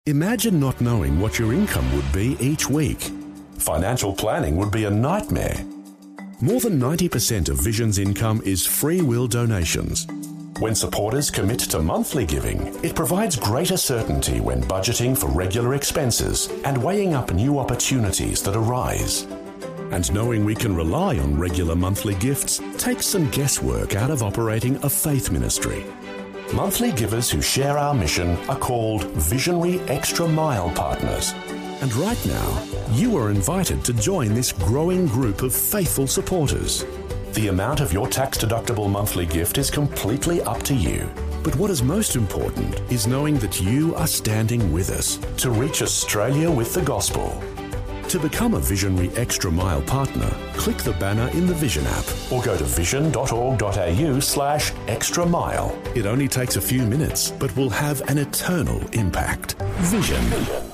Imagine not knowing what your income would be each week. Financial planning would be a nightmare. More than 90% of Vision's income is free will donations. When supporters commit to monthly giving, it provides greater certainty when budgeting for regular expenses and weighing up new opportunities that arise. And knowing we can rely on regular monthly gifts takes some guesswork out of operating a faith ministry. Monthly givers who share our mission are called Visionary Extra Mile Partners. And right now, you are invited to join this growing group of faithful supporters. The amount of your tax-deductible monthly gift is completely up to you. But what is most important is knowing that you are standing with us to reach Australia with the gospel. To become a Visionary Extra Mile partner, click the banner in the Vision app or go to vision.org.au/extra mile. It only takes a few minutes, but will have an eternal impact. Vision.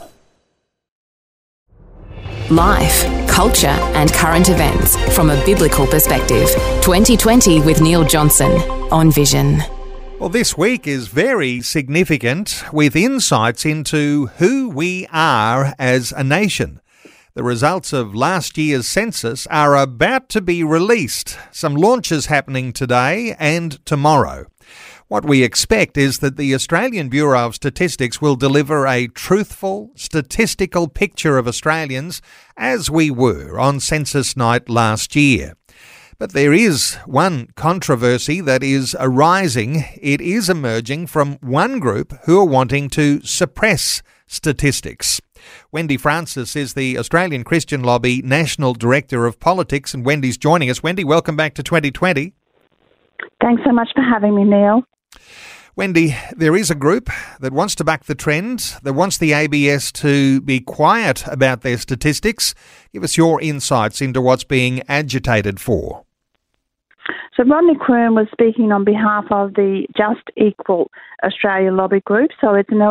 Life, culture and current events from a biblical perspective. 2020 with Neil Johnson on Vision. Well, this week is very significant with insights into who we are as a nation. The results of last year's census are about to be released. Some launches happening today and tomorrow. What we expect is that the Australian Bureau of Statistics will deliver a truthful, statistical picture of Australians as we were on census night last year. But there is one controversy that is arising. It is emerging from one group who are wanting to suppress statistics. Wendy Francis is the Australian Christian Lobby National Director of Politics, and Wendy's joining us. Wendy, welcome back to 2020. Thanks so much for having me, Neil. Wendy, there is a group that wants to buck the trend, that wants the ABS to be quiet about their statistics. Give us your insights into what's being agitated for. So Rodney Croome was speaking on behalf of the Just Equal Australia lobby group. So it's an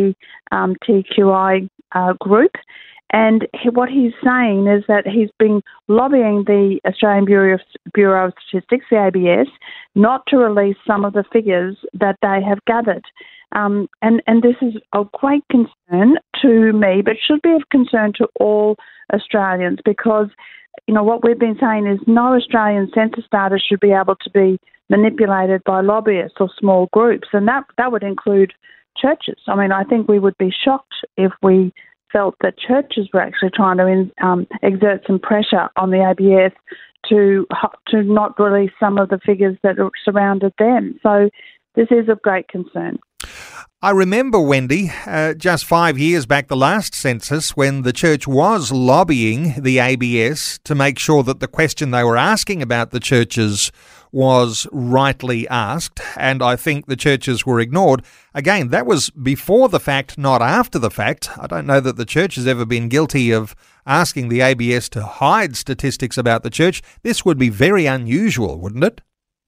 LGBTQI group. And what he's saying is that he's been lobbying the Australian Bureau of Statistics, the ABS, not to release some of the figures that they have gathered. And this is of great concern to me, but should be of concern to all Australians because, you know, what we've been saying is no Australian census data should be able to be manipulated by lobbyists or small groups, and that would include churches. I mean, I think we would be shocked if we felt that churches were actually trying to exert some pressure on the ABS to not release some of the figures that surrounded them. So this is of great concern. I remember, Wendy, just 5 years back, the last census, when the church was lobbying the ABS to make sure that the question they were asking about the churches was rightly asked, and I think the churches were ignored. Again, that was before the fact, not after the fact. I don't know that the church has ever been guilty of asking the ABS to hide statistics about the church. This would be very unusual, wouldn't it?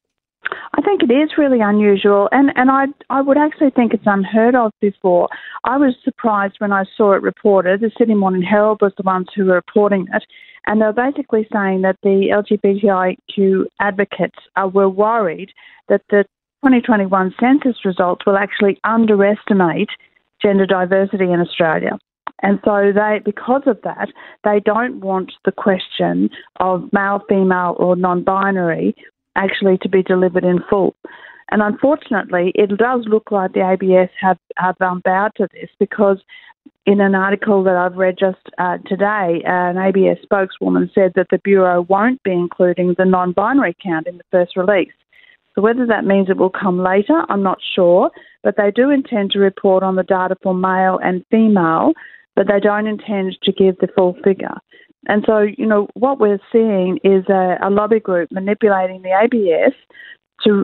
I think it is really unusual, and I would actually think it's unheard of before. I was surprised when I saw it reported. The Sydney Morning Herald was the ones who were reporting it, and they were basically saying that the LGBTIQ advocates were worried that the 2021 census results will actually underestimate gender diversity in Australia. And so because of that, they don't want the question of male, female or non-binary actually to be delivered in full. And unfortunately, it does look like the ABS have bowed to this because in an article that I've read just today, an ABS spokeswoman said that the Bureau won't be including the non-binary count in the first release. So whether that means it will come later, I'm not sure, but they do intend to report on the data for male and female, but they don't intend to give the full figure. And so, you know, what we're seeing is a lobby group manipulating the ABS to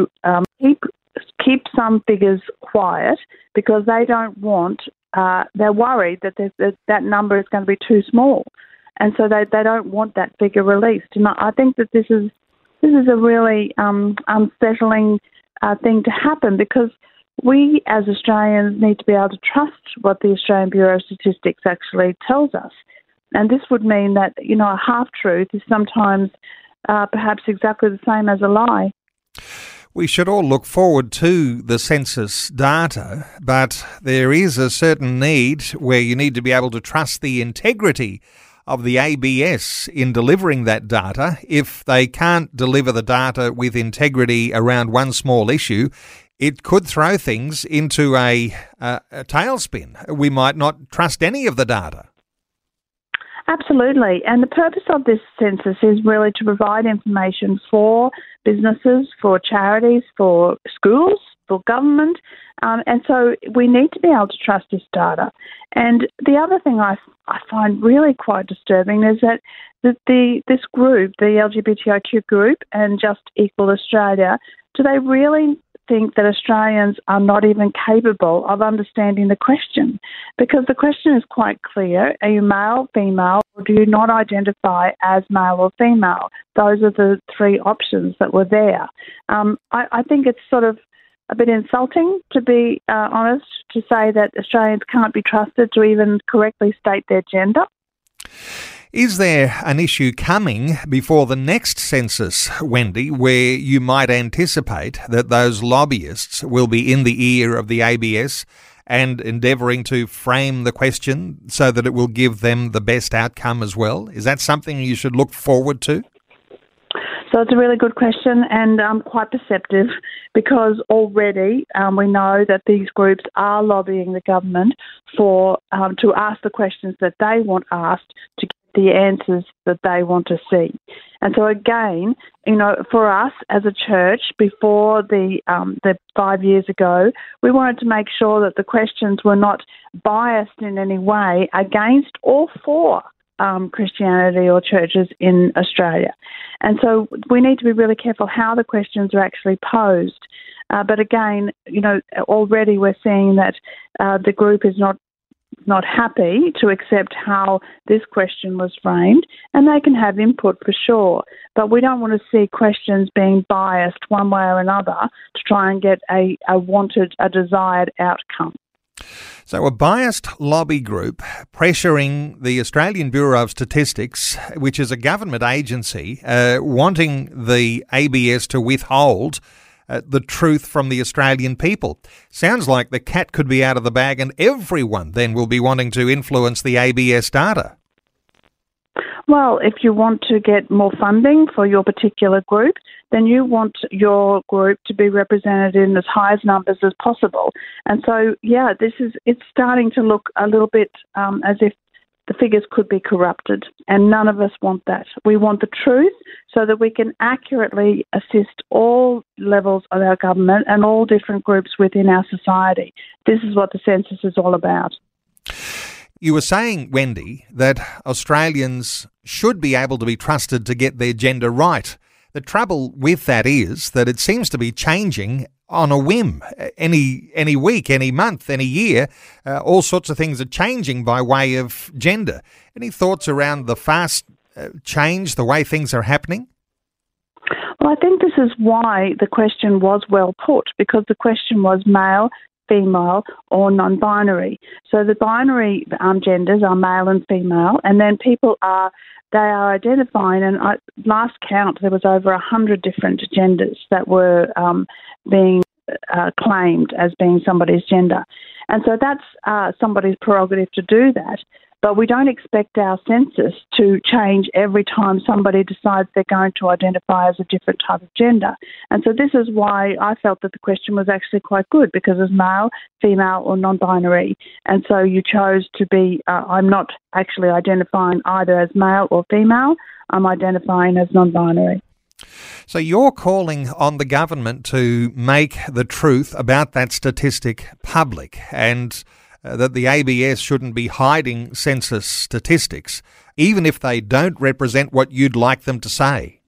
keep some figures quiet because they don't want, they're worried that that number is going to be too small. And so they don't want that figure released. And I think that this is a really unsettling thing to happen because we as Australians need to be able to trust what the Australian Bureau of Statistics actually tells us. And this would mean that, you know, a half-truth is sometimes perhaps exactly the same as a lie. We should all look forward to the census data, but there is a certain need where you need to be able to trust the integrity of the ABS in delivering that data. If they can't deliver the data with integrity around one small issue, it could throw things into a tailspin. We might not trust any of the data. Absolutely. And the purpose of this census is really to provide information for businesses, for charities, for schools, for government. And so we need to be able to trust this data. And the other thing I find really quite disturbing is that this group, the LGBTIQ group and Just Equal Australia, do they really think that Australians are not even capable of understanding the question? Because the question is quite clear. Are you male, female, or do you not identify as male or female? Those are the three options that were there. I think it's sort of a bit insulting, to be honest, to say that Australians can't be trusted to even correctly state their gender. Is there an issue coming before the next census, Wendy, where you might anticipate that those lobbyists will be in the ear of the ABS and endeavouring to frame the question so that it will give them the best outcome as well? Is that something you should look forward to? So it's a really good question and quite perceptive, because already we know that these groups are lobbying the government for to ask the questions that they want asked to get the answers that they want to see. And so again, for us as a church, before the 5 years ago, we wanted to make sure that the questions were not biased in any way against or for Christianity or churches in Australia. And so we need to be really careful how the questions are actually posed. But again, already we're seeing that the group is not happy to accept how this question was framed, and they can have input for sure. But we don't want to see questions being biased one way or another to try and get a desired outcome. So a biased lobby group pressuring the Australian Bureau of Statistics, which is a government agency, wanting the ABS to withhold the truth from the Australian people. Sounds like the cat could be out of the bag and everyone then will be wanting to influence the ABS data. Well, if you want to get more funding for your particular group, then you want your group to be represented in as high as numbers as possible. And so, it's starting to look a little bit as if the figures could be corrupted, and none of us want that. We want the truth so that we can accurately assist all levels of our government and all different groups within our society. This is what the census is all about. You were saying, Wendy, that Australians should be able to be trusted to get their gender right. The trouble with that is that it seems to be changing on a whim. Any week, any month, any year, all sorts of things are changing by way of gender. Any thoughts around the fast change, the way things are happening? Well, I think this is why the question was well put, because the question was male, female or non-binary. So the binary genders are male and female, and then they are identifying, and last count there was over 100 different genders that were being claimed as being somebody's gender. And so that's somebody's prerogative to do that. But we don't expect our census to change every time somebody decides they're going to identify as a different type of gender. And so this is why I felt that the question was actually quite good, because it's male, female or non-binary. And so you chose to be, I'm not actually identifying either as male or female, I'm identifying as non-binary. So you're calling on the government to make the truth about that statistic public, and that the ABS shouldn't be hiding census statistics, even if they don't represent what you'd like them to say.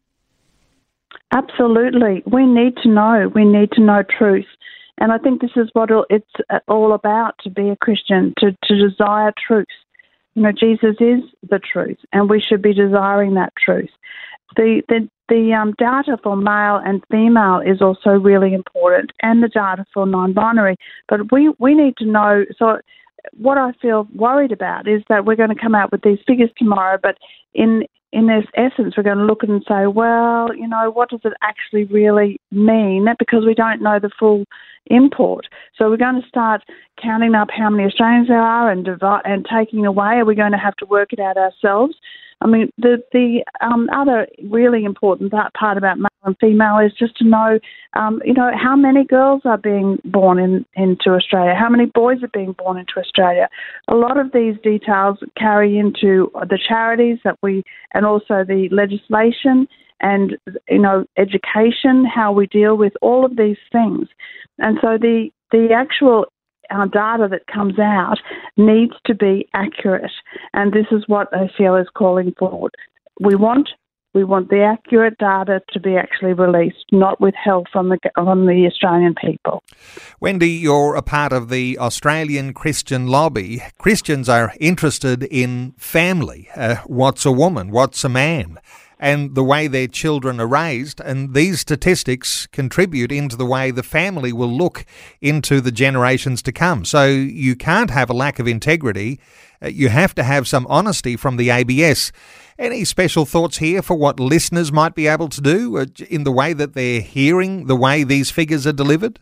Absolutely. We need to know. We need to know truth. And I think this is what it's all about, to be a Christian, to desire truth. Jesus is the truth, and we should be desiring that truth. The data for male and female is also really important, and the data for non-binary. But we need to know. So what I feel worried about is that we're going to come out with these figures tomorrow, but in in this essence, we're going to look at it and say, well, you know, what does it actually really mean? Because we don't know the full import. So we're going to start counting up how many Australians there are and taking away. Are we going to have to work it out ourselves? I mean, the other really important part about male and female is just to know, you know, how many girls are being born into Australia, how many boys are being born into Australia. A lot of these details carry into the charities and also the legislation and, you know, education, how we deal with all of these things. And so the actual data that comes out needs to be accurate, and this is what ACL is calling for. We want the accurate data to be actually released, not withheld from the Australian people. Wendy, you're a part of the Australian Christian Lobby. Christians are interested in family. What's a woman? What's a man? And the way their children are raised, and these statistics contribute into the way the family will look into the generations to come. So you can't have a lack of integrity. You have to have some honesty from the ABS. Any special thoughts here for what listeners might be able to do in the way that they're hearing the way these figures are delivered?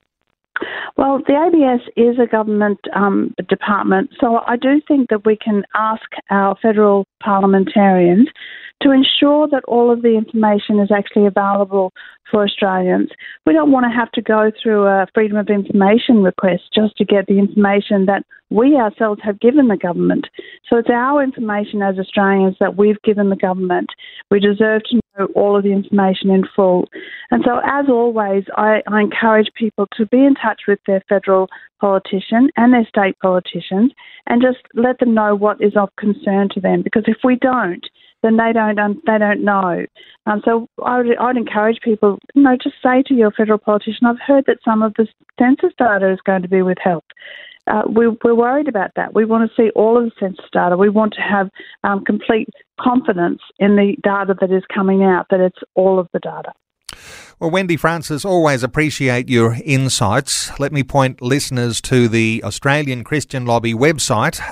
Well, the ABS is a government department, so I do think that we can ask our federal parliamentarians to ensure that all of the information is actually available for Australians. We don't want to have to go through a Freedom of Information request just to get the information that we ourselves have given the government. So it's our information as Australians that we've given the government. We deserve to know all of the information in full. And so, as always, I encourage people to be in touch with their federal politician and their state politicians and just let them know what is of concern to them, because if we don't, then they don't know. So I'd encourage people, you know, just say to your federal politician, I've heard that some of the census data is going to be withheld. We're worried about that. We want to see all of the census data. We want to have complete confidence in the data that is coming out, that it's all of the data. Well, Wendy Francis, always appreciate your insights. Let me point listeners to the Australian Christian Lobby website,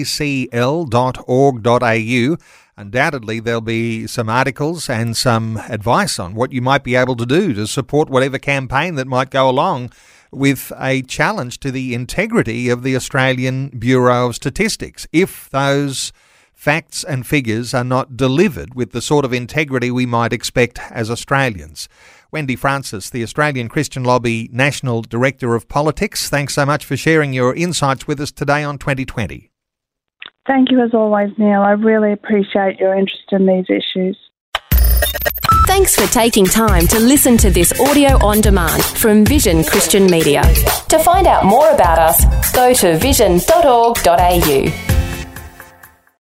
acl.org.au. Undoubtedly, there'll be some articles and some advice on what you might be able to do to support whatever campaign that might go along with a challenge to the integrity of the Australian Bureau of Statistics. If those facts and figures are not delivered with the sort of integrity we might expect as Australians. Wendy Francis, the Australian Christian Lobby National Director of Politics, thanks so much for sharing your insights with us today on 2020. Thank you as always, Neil. I really appreciate your interest in these issues. Thanks for taking time to listen to this audio on demand from Vision Christian Media. To find out more about us, go to vision.org.au.